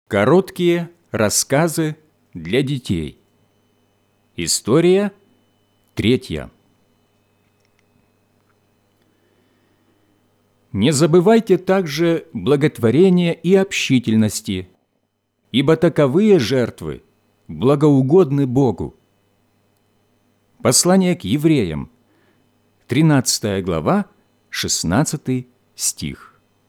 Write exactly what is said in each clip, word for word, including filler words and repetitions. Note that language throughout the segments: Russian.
Короткие рассказы для детей. История третья. Не забывайте также благотворения и общительности, ибо таковые жертвы благоугодны Богу. Послание к евреям, тринадцатая глава, шестнадцатый стих.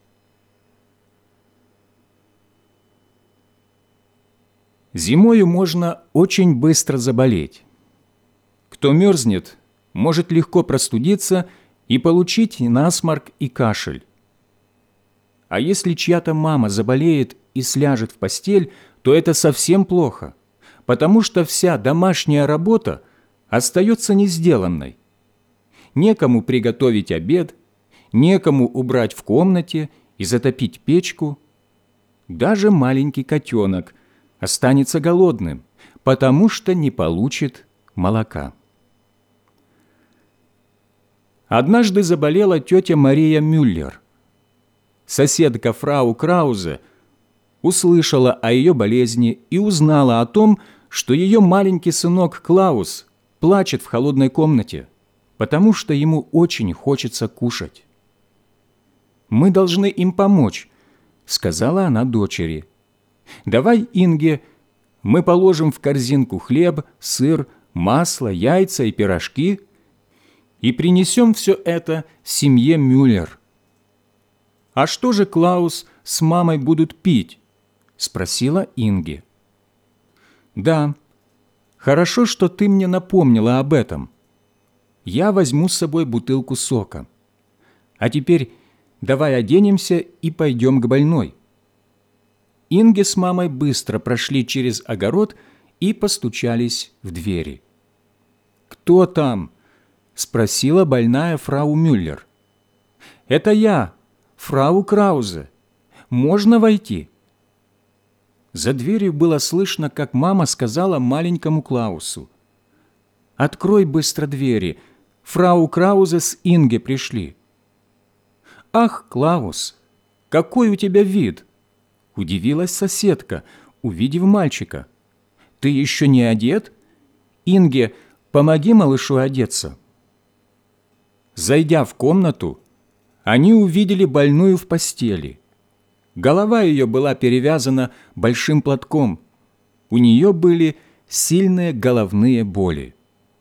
Зимою можно очень быстро заболеть. Кто мерзнет, может легко простудиться и получить насморк и кашель. А если чья-то мама заболеет и сляжет в постель, то это совсем плохо, потому что вся домашняя работа остается несделанной. Некому приготовить обед, некому убрать в комнате и затопить печку. Даже маленький котенок останется голодным, потому что не получит молока. Однажды заболела тетя Мария Мюллер. Соседка фрау Краузе услышала о ее болезни и узнала о том, что ее маленький сынок Клаус плачет в холодной комнате, потому что ему очень хочется кушать. «Мы должны им помочь», — сказала она дочери. «Давай, Инге, мы положим в корзинку хлеб, сыр, масло, яйца и пирожки и принесем все это семье Мюллер». «А что же Клаус с мамой будут пить?» – спросила Инге. «Да, хорошо, что ты мне напомнила об этом. Я возьму с собой бутылку сока. А теперь давай оденемся и пойдем к больной». Инге с мамой быстро прошли через огород и постучались в двери. «Кто там?» – спросила больная фрау Мюллер. «Это я, фрау Краузе. Можно войти?» За дверью было слышно, как мама сказала маленькому Клаусу: «Открой быстро двери, фрау Краузе с Инге пришли». «Ах, Клаус, какой у тебя вид!» – удивилась соседка, увидев мальчика. «Ты еще не одет? Инге, помоги малышу одеться». Зайдя в комнату, они увидели больную в постели. Голова ее была перевязана большим платком. У нее были сильные головные боли.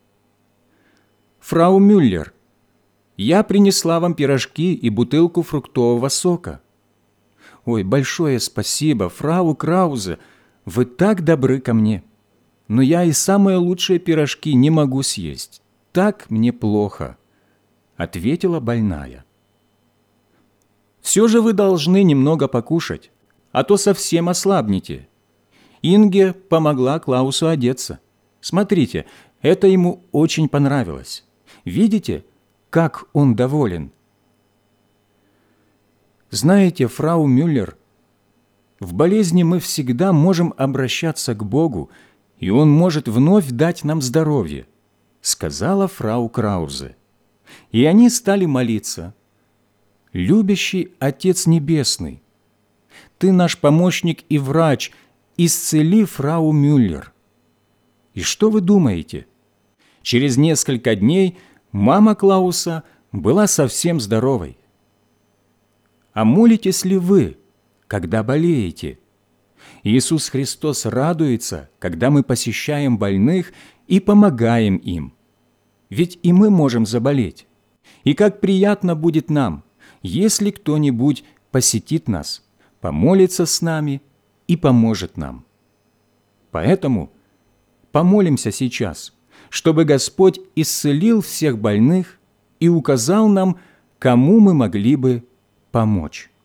«Фрау Мюллер, я принесла вам пирожки и бутылку фруктового сока». «Ой, большое спасибо, фрау Краузе, вы так добры ко мне. Но я и самые лучшие пирожки не могу съесть. Так мне плохо», — ответила больная. «Все же вы должны немного покушать, а то совсем ослабнете». Инге помогла Клаусу одеться. Смотрите, это ему очень понравилось. Видите, как он доволен? Знаете, фрау Мюллер, в болезни мы всегда можем обращаться к Богу, и Он может вновь дать нам здоровье, сказала фрау Краузе. И они стали молиться. «Любящий Отец Небесный, Ты наш помощник и врач, исцели фрау Мюллер». И что вы думаете? Через несколько дней мама Клауса была совсем здоровой. А молитесь ли вы, когда болеете? Иисус Христос радуется, когда мы посещаем больных и помогаем им. Ведь и мы можем заболеть. И как приятно будет нам, если кто-нибудь посетит нас, помолится с нами и поможет нам. Поэтому помолимся сейчас, чтобы Господь исцелил всех больных и указал нам, кому мы могли бы помочь.